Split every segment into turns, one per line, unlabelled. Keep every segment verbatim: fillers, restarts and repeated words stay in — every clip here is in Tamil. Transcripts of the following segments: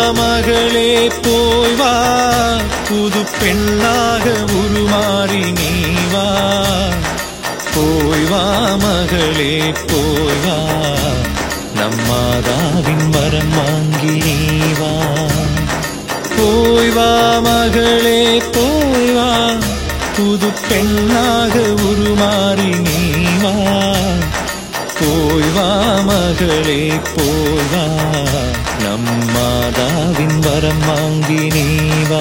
மகளே போய் வா, புது பெண்ணாக உருமாறி நீ வா. போய் வா மகளே போய் வா, நம் மாதாவின் வரம் வாங்கி நீ வா. போய் வா மகளே போய் வா, புது பெண்ணாக உருமாறி நீ வா. போய் வா மகளே போய் வா, நம் மாதாவின் வரம் வாங்கி நீ வா.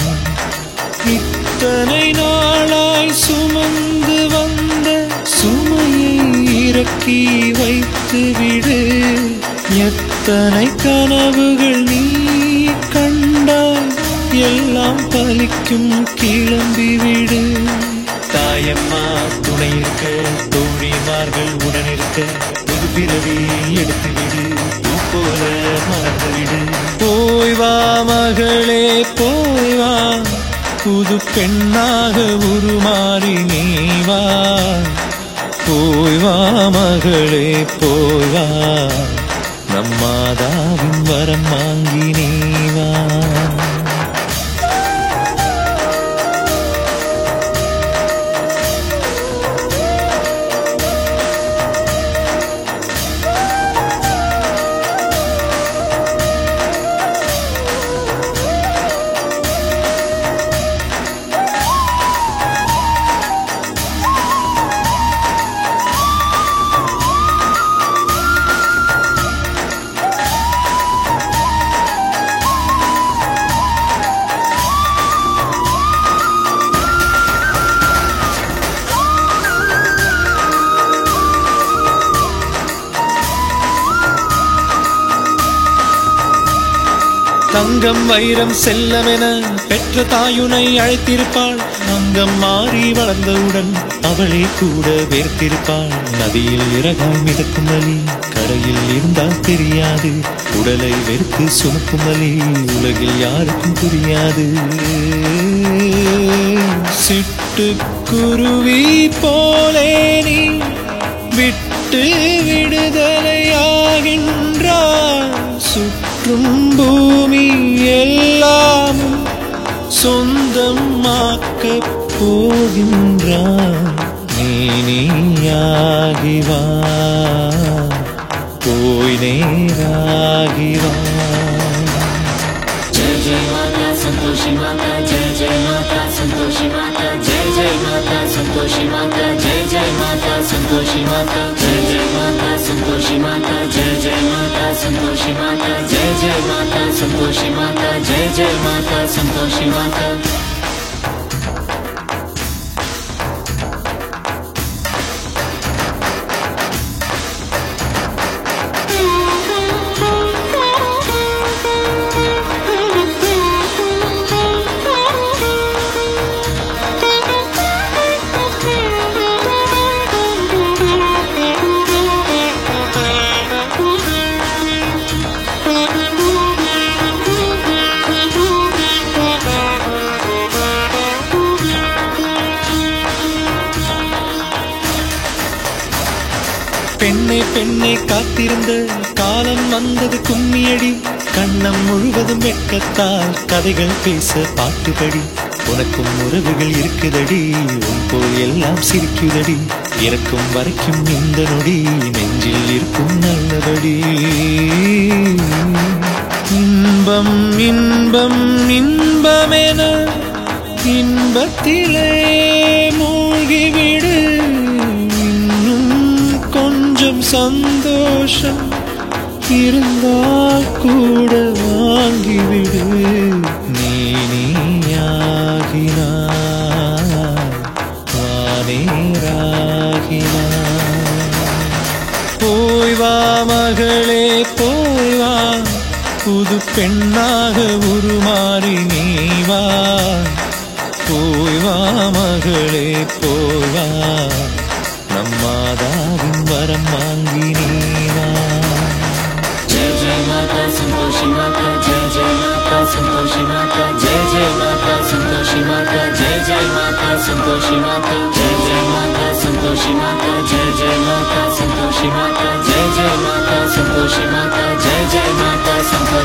இத்தனை நாளாய் சுமந்து வந்த சுமையை இறக்கி வைத்து விடு. எத்தனை கனவுகள் நீ கண்டாய், எல்லாம் பலிக்கும் கிளம்பி விடு. தாயம்மா துணை இருக்க, தோழிமார்கள் உடனிருக்க, புது பிறவி எடுத்து விடு, பூ போல மறந்து விடு. போய் வா மகளே போய் வா, புது பெண்ணாக உருமாறி நீ வா. போய் வா மகளே போய் வா, நம் மாதாவின் வரம் வாங்கி நீ வா. தங்கம் வைரம் செல்லமென பெற்ற தாயுனை அழைத்திருப்பாள். அங்கம் மாறி வளர்ந்தவுடன் அவளே கூட வேர்த்திருப்பாள். நதியில் இறகாய் மிதக்கும் வலி கரையில் இருந்தால் தெரியாது, உடலை வெறுத்து சுமக்கும் வலி உலகில் யாருக்கும் புரியாது. சிட்டுக்குருவி போலே நீ விட்டு விடுதலையாகின்றாய். சுற்றும் பூமி எல்லாம் சொந்தமாக்கப் போகின்றாய். நீ நீயாகி வா, போய் நேராகி வா.
जय जय माता संतोषी माता, जय जय माता संतोषी माता, जय जय माता संतोषी माता, जय जय माता संतोषी माता, जय जय माता संतोषी माता, जय जय माता संतोषी माता, जय जय माता संतोषी माता, जय जय माता संतोषी माता.
பெண்ணே பெண்ணே காத்திருந்த காலம் வந்தது கும்மியடி. கண்ணம் முழுவதும் வெட்கத்தால் கதைகள் பேச பாட்டுபடி. உனக்கும் உறவுகள் இருக்குதடி, உன் போல் எல்லாம் சிரிக்குதடி. இறக்கும் வரைக்கும் இந்த நொடி நெஞ்சில் இருக்கும் நல்லபடி. இன்பம் இன்பம் இன்பமென இன்பத்திலே மூழ்கிவிடு. கொஞ்சம் சந்தோஷம் இருந்தால் கூட வாங்கிவிடு. நீ நீயாகினாய், வானேராகினாய். போய் வா மகளே போய் வா, புது பெண்ணாக உருமாறி நீ வா. போய் வா மகளே போய் வா, நம் மாதாவின் வரம் வாங்கி நீ வா.
जय जय माता संतोषी माता, जय जय माता संतोषी माता, जय जय माता संतोषी माता, जय जय माता संतोषी माता, जय जय माता संतोषी माता, जय जय माता संतोषी माता, जय जय माता संतोषी माता, जय जय माता संतोषी